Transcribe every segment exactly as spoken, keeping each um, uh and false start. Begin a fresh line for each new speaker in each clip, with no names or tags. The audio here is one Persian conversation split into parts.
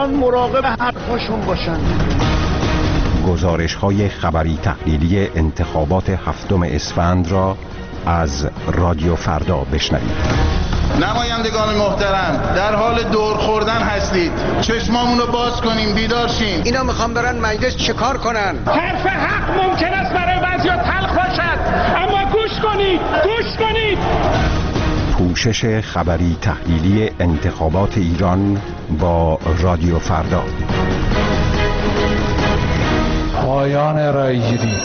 مخبران مراقب حرفاشون باشن.
گزارش های خبری تحلیلی انتخابات هفتم اسفند را از رادیو فردا بشنوید.
نمایندگان محترم، در حال دور خوردن هستید. چشمامون رو باز کنیم، بیدار شیم.
اینا میخوان برن مجلس چیکار کنن؟
حرف حق ممکن است برای بعضیا تلخ باشد، اما گوش کنید، گوش کنید.
پوشش خبری تحلیلی انتخابات ایران با رادیو فردا.
پایان رایگیری.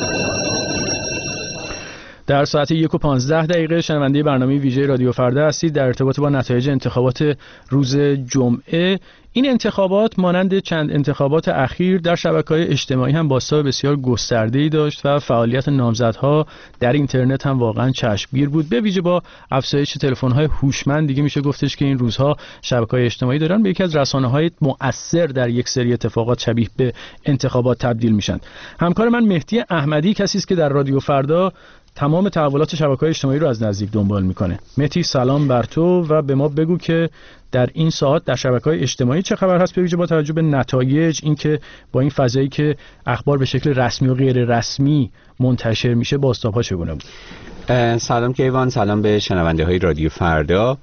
در ساعت یک و پانزده دقیقه شنونده برنامه ویژه رادیو فردا هستید در ارتباط با نتایج انتخابات روز جمعه. این انتخابات مانند چند انتخابات اخیر در شبکه‌های اجتماعی هم بازتاب بسیار گسترده‌ای داشت و فعالیت نامزدها در اینترنت هم واقعا چشمگیر بود. به ویژه با افزایش تلفن‌های هوشمند دیگه میشه گفتش که این روزها شبکه‌های اجتماعی دارن به یکی از رسانه‌های مؤثر در یک سری اتفاقات شبیه به انتخابات تبدیل میشن. همکار من مهدی احمدی کسی است که در رادیو فردا تمام تحولات شبکه‌های اجتماعی رو از نزدیک دنبال میکنه. مهدی سلام بر تو و به ما بگو که در این ساعت در شبکه‌های اجتماعی چه خبر هست به ویژه با توجه به نتایج، اینکه با این فضایی که اخبار به شکل رسمی و غیر رسمی منتشر میشه بازتاب‌ها چگونه بود؟
سلام کیوان، سلام به شنونده‌های رادیو فردا.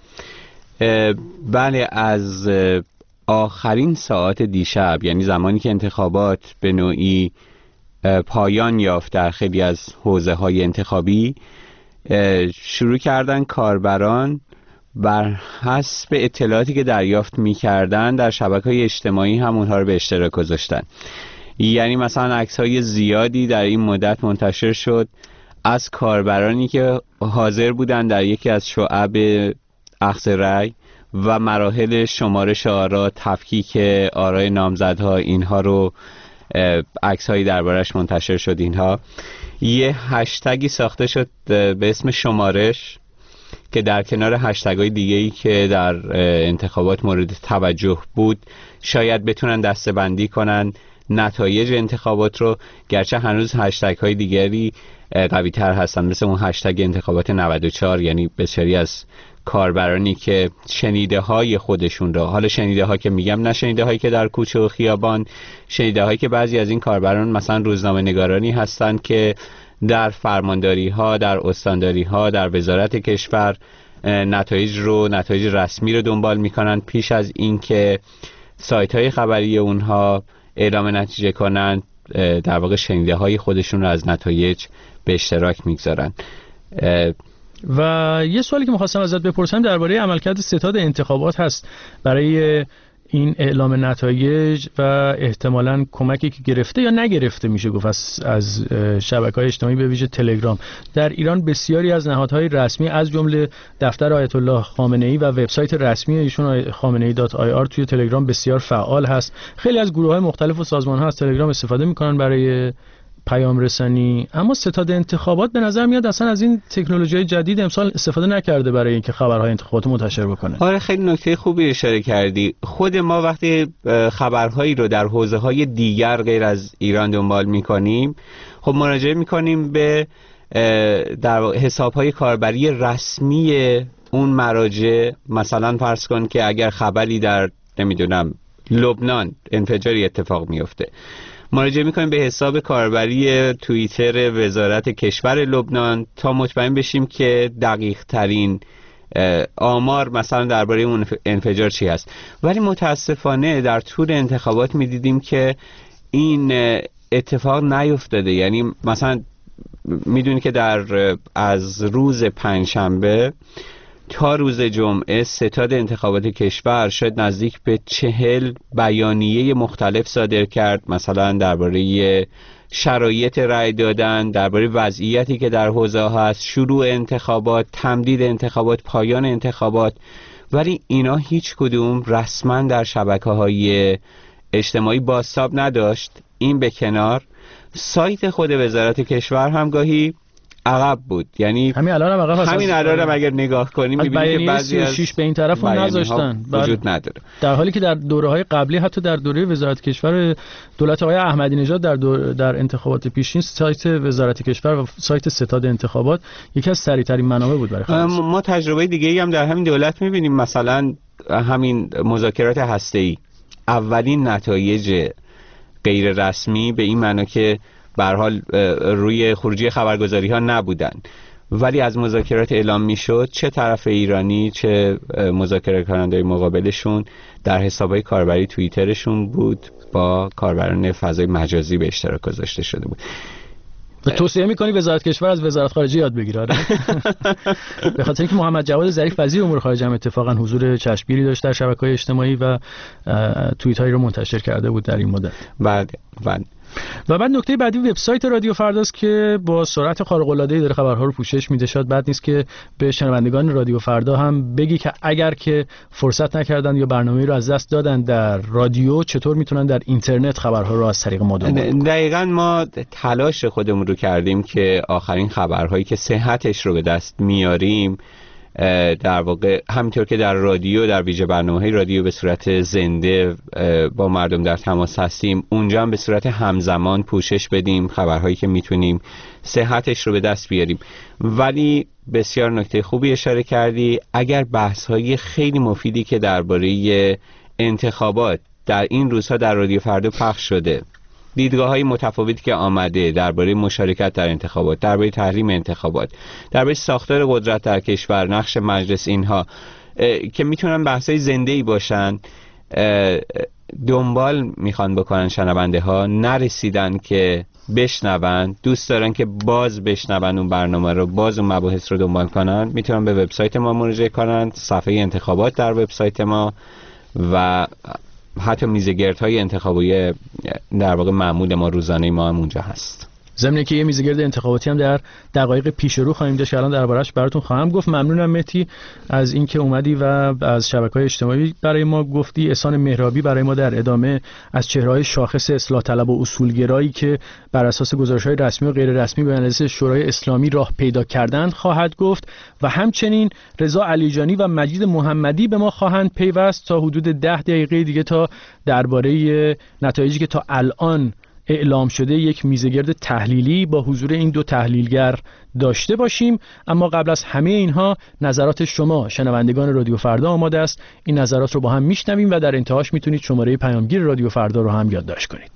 بله، از آخرین ساعت دیشب، یعنی زمانی که انتخابات به نوعی پایان یافت در خیلی از حوزه‌های انتخابی، شروع کردن کاربران بر حسب اطلاعاتی که دریافت می‌کردن در شبکه‌های اجتماعی هم اونها رو به اشتراک گذاشتن. یعنی مثلا عکس‌های زیادی در این مدت منتشر شد از کاربرانی که حاضر بودن در یکی از شعب اخذ رأی و مراحل شمارش آرا، تفکیک آرای نامزدها، اینها رو عکس هایی دربارش منتشر شد. اینها یه هشتگی ساخته شد به اسم شمارش که در کنار هشتگ های دیگه ای که در انتخابات مورد توجه بود شاید بتونن دسته‌بندی کنن نتایج انتخابات رو، گرچه هنوز هشتگ های دیگری قوی تر هستن مثل اون هشتگ انتخابات نود و چهار. یعنی بسیاری از کاربرانی که شنیده های خودشون را، حالا شنیده ها که میگم نه شنیده هایی که در کوچه و خیابان، شنیده هایی که بعضی از این کاربران مثلا روزنامه نگارانی هستند که در فرمانداری ها، در استانداری ها، در وزارت کشور نتایج رو، نتایج رسمی رو دنبال میکنن پیش از اینکه سایت های خبری اونها اعلام نتیجه کنند. در واقع شنیده های خودشون رو از نتایج به اشتراک میگذارن.
و یه سوالی که می‌خواستم ازت بپرسم درباره عملکرد ستاد انتخابات هست برای این اعلام نتایج و احتمالاً کمکی که گرفته یا نگرفته میشه گفت از, از شبکه‌های اجتماعی به ویژه تلگرام. در ایران بسیاری از نهادهای رسمی از جمله دفتر آیت الله خامنه‌ای و وبسایت رسمی ایشون خامنه‌ای دات آی آر توی تلگرام بسیار فعال هست. خیلی از گروه‌های مختلف و سازمان‌ها از تلگرام استفاده می‌کنن برای پیام رسانی، اما ستاد انتخابات به نظر میاد اصلا از این تکنولوژی جدید امسال استفاده نکرده برای اینکه خبرهای انتخابات منتشر بکنه.
آره، خیلی نکته خوبی اشاره کردی. خود ما وقتی خبرهایی رو در حوزه‌های دیگر غیر از ایران دنبال میکنیم، خب مراجعه میکنیم به در حساب‌های کاربری رسمی اون مراجع. مثلا فرض کن که اگر خبری در نمیدونم لبنان انفجاری اتفاق میفته، مراجعه میکنیم به حساب کاربری توییتر وزارت کشور لبنان تا مطمئن بشیم که دقیق ترین آمار مثلا درباره اون انفجار چی هست. ولی متاسفانه در طول انتخابات میدیدیم که این اتفاق نیفتاده. یعنی مثلا میدونی که در از روز پنجشنبه تا روز جمعه ستاد انتخابات کشور شاید نزدیک به چهل بیانیه مختلف صادر کرد، مثلا درباره شرایط رأی دادن، درباره وضعیتی که در حوزه ها هست، شروع انتخابات، تمدید انتخابات، پایان انتخابات. ولی اینا هیچ کدوم رسما در شبکه‌های اجتماعی بازتاب نداشت. این به کنار، سایت خود وزارت کشور هم گاهی عقب بود. یعنی
همین الان هم عقب هست.
همین الان هم اگر نگاه کنیم می‌بینیم که بعضی از
شش به این طرف هم نذاشتن،
وجود نداره.
در حالی که در دوره‌های قبلی، حتی در دوره وزارت کشور دولت آقای احمدی نژاد در دور در انتخابات پیشین، سایت وزارت کشور و سایت ستاد انتخابات یکی از سریع‌ترین منابع بود برای خلاص.
ما تجربه دیگه‌ای هم در همین دولت می‌بینیم، مثلا همین مذاکرات هسته‌ای اولین نتایج غیر رسمی به این معنا که به هر حال روی خروجی خبرگزاری ها نبودن، ولی از مذاکرات اعلام میشد چه طرف ایرانی چه مذاکره کننده مقابلشون در حسابهای کاربری توییترشون بود با کاربران فضای مجازی به اشتراک گذاشته شده بود.
توصیه می‌کنی وزارت کشور از وزارت خارجه یاد بگیره؟ به خاطر اینکه محمد جواد ظریف وزیر امور خارجه هم اتفاقا حضور چشمگیری داشت در شبکه‌های اجتماعی و توییت‌هایی رو منتشر کرده بود در این مدت.
بله بله.
و بعد نکته بعدی وبسایت رادیو فرداست که با سرعت خارق‌العاده‌ای داره خبرها رو پوشش میده. شاید بد نیست که به شنوندگان رادیو فردا هم بگی که اگر که فرصت نکردن یا برنامه‌ای رو از دست دادن در رادیو، چطور میتونن در اینترنت خبرها رو از طریق ما دنبال کنن.
دقیقاً ما تلاش خودمون رو کردیم که آخرین خبرهایی که صحتش رو به دست میاریم در واقع همینطور که در رادیو، در ویژه برنامه‌های رادیو به صورت زنده با مردم در تماس هستیم، اونجا هم به صورت همزمان پوشش بدیم خبرهایی که میتونیم صحتش رو به دست بیاریم. ولی بسیار نکته خوبی اشاره کردی، اگر بحث‌های خیلی مفیدی که درباره انتخابات در این روزها در رادیو فردا پخش شده، دیدگاه‌های متفاوتی که آمده درباره مشارکت در انتخابات، درباره تحریم انتخابات، درباره ساختار قدرت در کشور، نقش مجلس، اینها که میتونن بحث‌های زنده‌ای باشن، دنبال میخوان بکنن شنونده ها، نرسیدن که بشنون، دوست دارن که باز بشنون اون برنامه رو، باز اون مباحث رو دنبال کنن، میتونن به وبسایت ما مراجعه کنن، صفحه انتخابات در وبسایت ما و حتی میزگردهای انتخابی در واقع معمول ما روزانه ما هم اونجا هست.
ضمن که یه میزگرد انتخاباتی هم در دقایق پیش رو خواهیم داشت که الان دربارش براتون خواهم گفت. ممنونم مهدی از اینکه اومدی و از شبکه‌های اجتماعی برای ما گفتی. احسان مهرابی برای ما در ادامه از چهره‌های شاخص اصلاح طلب و اصولگرایی که بر اساس گزارش‌های رسمی و غیر رسمی به اندازه شورای اسلامی راه پیدا کردند خواهد گفت و همچنین رضا علیجانی و مجید محمدی به ما خواهند پیوست تا حدود ده دقیقه دیگه تا درباره نتایجی که تا الان اعلام شده یک میزگرد تحلیلی با حضور این دو تحلیلگر داشته باشیم. اما قبل از همه اینها نظرات شما شنوندگان رادیو فردا آماده است. این نظرات رو با هم میشنویم و در انتهاش میتونید شماره پیامگیر رادیو فردا رو هم یادداشت کنید.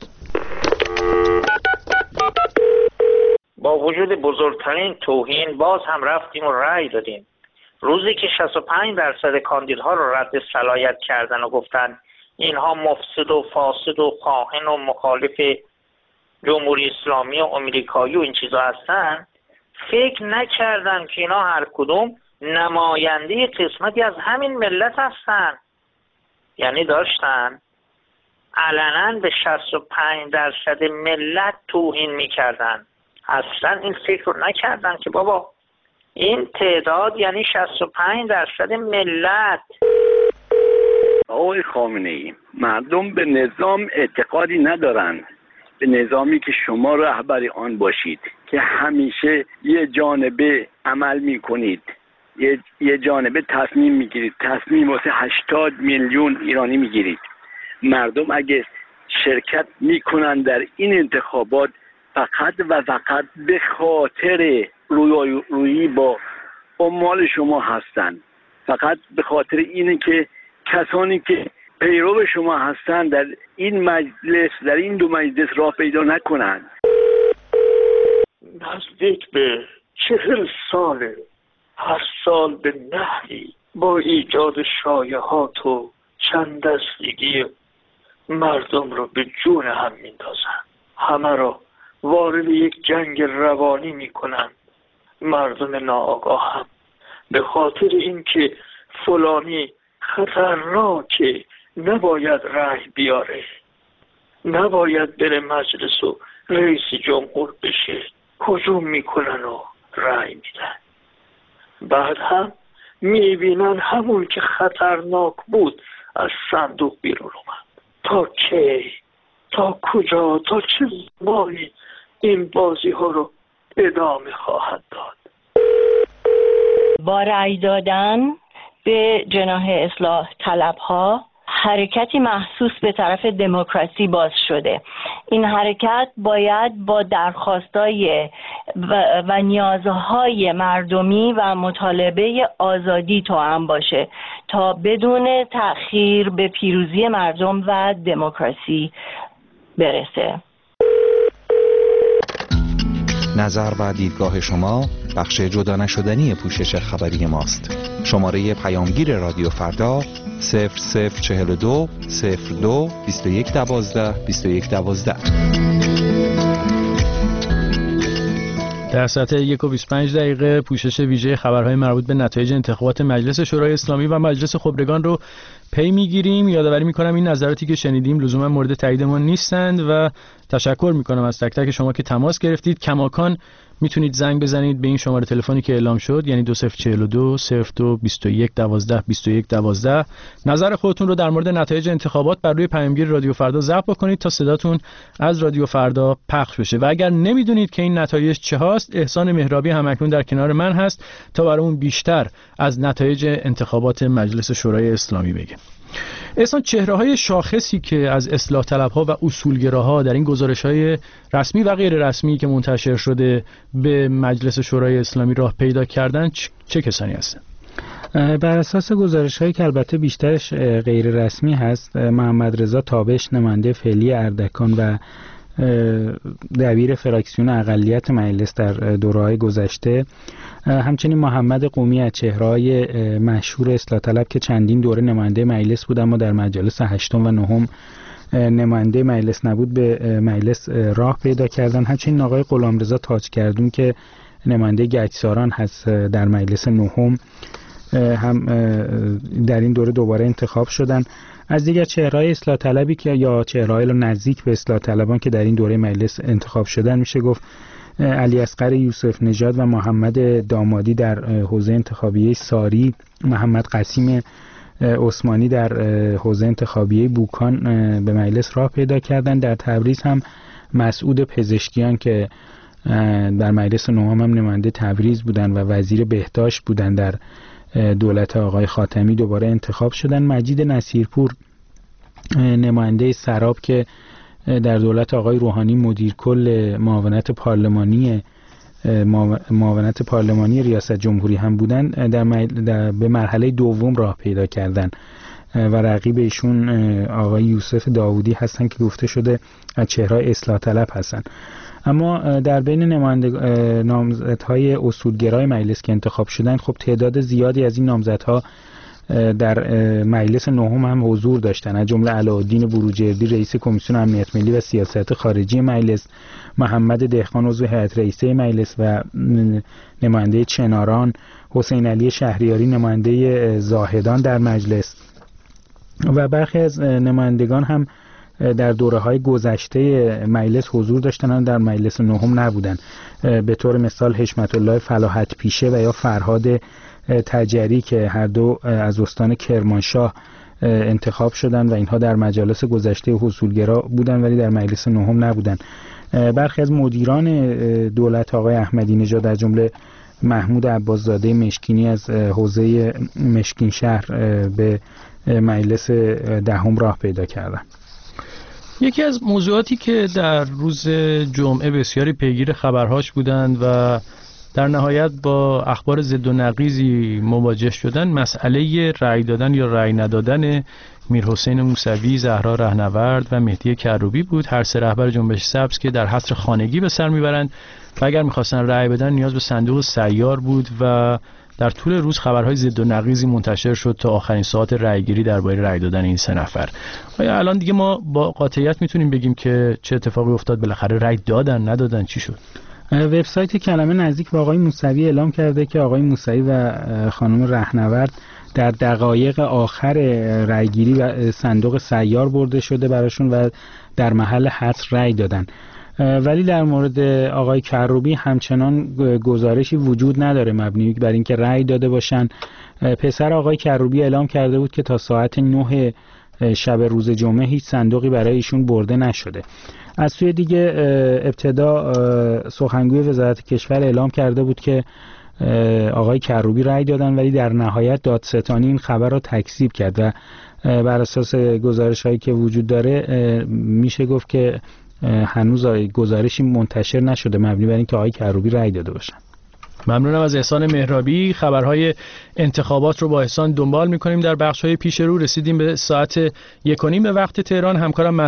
با وجود بزرگترین توهین باز هم رفتیم و رأی دادیم. روزی که شصت و پنج درصد کاندیدها رو رد صلاحیت کردن و گفتن اینها مفسد و فاسد و خائن و مخالف جمهوری اسلامی و امریکایی و این چیزا هستن، فکر نکردن که اینا هر کدوم نماینده قسمتی از همین ملت هستن. یعنی داشتن علنا به شصت و پنج درصد ملت توهین میکردن. اصلا این فکر رو نکردن که بابا این تعداد یعنی شصت و پنج درصد ملت.
آقای خامنه‌ای، مردم به نظام اعتقادی ندارن، به نظامی که شما رهبر آن باشید که همیشه یه جانبه عمل میکنید، یه, یه جانبه تصمیم میگیرید، تصمیم واسه هشتاد میلیون ایرانی میگیرید. مردم اگه شرکت میکنن در این انتخابات فقط و فقط به خاطر روی روی با عمال شما هستن، فقط به خاطر اینه که کسانی که پیرو شما هستن در این مجلس، در این دو مجلس راه پیدا نکنن.
نزدیک به چهل ساله هر سال به نحوی با ایجاد شایعات و چند دستگی مردم رو به جون هم میندازن، همه رو وارد یک جنگ روانی میکنن. مردم ناآگاه هم به خاطر اینکه فلانی خطرناکه نباید رأی بیاره، نباید بره مجلس و رئیس جمهور بشه، هجوم میکنن و رأی میدن. بعد هم میبینن همون که خطرناک بود از صندوق بیرون اومد. تا کی؟ تا کجا؟ تا چه زمانی این بازی ها رو ادامه خواهد داد؟
با رأی دادن به جناح اصلاح طلب ها حرکتی محسوس به طرف دموکراسی باز شده. این حرکت باید با درخواستای و, و نیازهای مردمی و مطالبه آزادی توأم باشه تا بدون تأخیر به پیروزی مردم و دموکراسی برسه.
نظر و دیدگاه شما بخش جدا نشدنی پوشش خبری ماست. شماره پیامگیر رادیو فردا صفر صفر چهل و دو صفر دو بیست و یک دوازده بیست و یک دوازده.
در ساعت یک و بیست و پنج دقیقه پوشش ویژه خبرهای مربوط به نتایج انتخابات مجلس شورای اسلامی و مجلس خبرگان رو پی میگیریم. یادآوری میکنم این نظراتی که شنیدیم لزوما مورد تایید ما نیستند و تشکر میکنم از تک تک شما که تماس گرفتید. کماکان میتونید زنگ بزنید به این شماره تلفنی که اعلام شد، یعنی دو صفر چهل و دو صفر دو بیست و یک دوازده بیست و یک دوازده. نظر خودتون رو در مورد نتایج انتخابات بر روی پیامگیر رادیو فردا ضبط بکنید تا صداتون از رادیو فردا پخش بشه. و اگر نمیدونید که این نتایج چه هاست، احسان مهرابی همکنون در کنار من هست تا برامون بیشتر از نتایج انتخابات مجلس شورای اسلامی بگه. احسان، چهره‌های شاخصی که از اصلاح طلب‌ها و اصولگراها در این گزارش‌های رسمی و غیر رسمی که منتشر شده به مجلس شورای اسلامی راه پیدا کردن چه کسانی هستند؟
بر اساس گزارش‌هایی که البته بیشترش غیر رسمی هست، محمد رضا تابش نماینده فعلی اردکان و دبیر فراکسیون اقلیت مجلس در دوره‌های گذشته، همچنین محمد قومی از چهره‌های مشهور اصلاح طلب که چندین دوره نماینده مجلس بود اما در مجالس هشتم و نهم نماینده مجلس نبود، به مجلس راه پیدا کردن. همچنین آقای غلامرضا تاجگردون که نماینده گچساران هست در مجلس نهم هم در این دوره دوباره انتخاب شدن. از دیگر چهره‌های اصلاح طلبی که یا چهره‌های نزدیک به اصلاح طلبان که در این دوره مجلس انتخاب شدن میشه گفت علی اصغر یوسف نژاد و محمد دامادی در حوزه انتخابیه ساری، محمد قسیم عثمانی در حوزه انتخابیه بوکان به مجلس راه پیدا کردن. در تبریز هم مسعود پزشکیان که در مجلس نهم هم نماینده تبریز بودن و وزیر بهداشت بودن در دولت آقای خاتمی دوباره انتخاب شدن. مجید نصیرپور نماینده سراب که در دولت آقای روحانی مدیر کل معاونت پارلمانی معاونت پارلمانی ریاست جمهوری هم بودن، در, در به مرحله دوم راه پیدا کردن و رقیب ایشون آقای یوسف داوودی هستن که گفته شده از چهره‌های اصلاح طلب هستن. اما در بین نامزدهای اصولگرای مجلس که انتخاب شدن، خب تعداد زیادی از این نامزدها در مجلس نهم هم حضور داشتن، از جمله علاءالدین بروجردی رئیس کمیسیون امنیت ملی و سیاست خارجی مجلس، محمد دهقان عضو هیئت رئیسه مجلس و نماینده چناران، حسین علی شهریاری نماینده زاهدان در مجلس و برخی از نمایندگان هم در دوره‌های گذشته مجلس حضور داشتن، در مجلس نهم نبودن. به طور مثال حشمت الله فلاحت پیشه و یا فرهاد تجری که هر دو از استان کرمانشاه انتخاب شدن و اینها در مجالس گذشته اصولگرا بودن ولی در مجلس نهم نبودن. برخی از مدیران دولت آقای احمدی نژاد از جمله محمود عباسزاده مشکینی از حوزه مشکین شهر به مجلس دهم راه پیدا کردن.
یکی از موضوعاتی که در روز جمعه بسیاری پیگیر خبرهاش بودند و در نهایت با اخبار ضد و نقیضی مواجه شدن، مسئله رأی دادن یا رأی ندادن میرحسین موسوی، زهرا رهنورد و مهدی کروبی بود. هر سه رهبر جنبش سبز که در حصر خانگی به سر میبرند و اگر میخواستن رأی بدن نیاز به صندوق سیار بود و در طول روز خبرهای ضد و نقیضی منتشر شد تا آخرین ساعت رأیگیری درباره رأی دادن این سه نفر. آیا الان دیگه ما با قاطعیت میتونیم بگیم که چه اتفاقی افتاد؟ بالاخره رأی دادن ندادن چی شد؟
وبسایت کلمه نزدیک به آقای موسوی اعلام کرده که آقای موسوی و خانم رهنورد در دقایق آخر رأیگیری و صندوق سیار برده شده براشون و در محل حصر رأی دادن. ولی در مورد آقای کروبی همچنان گزارشی وجود نداره مبنی بر اینکه رأی داده باشن. پسر آقای کروبی اعلام کرده بود که تا ساعت نه شب روز جمعه هیچ صندوقی برای ایشون برده نشده. از سوی دیگه ابتدا سخنگوی وزارت کشور اعلام کرده بود که آقای کروبی رأی دادن، ولی در نهایت دادستانی این خبر رو تکذیب کرد و بر اساس گزارش‌هایی که وجود داره میشه گفت که هنوز گزارشی منتشر نشده مبنی بر اینکه آقای کروبی رأی داده باشن.
ممنونم از احسان مهرابی. خبرهای انتخابات رو با احسان دنبال می‌کنیم. در بخش‌های پیش رو رسیدیم به ساعت یک و نیم به وقت تهران. همکارم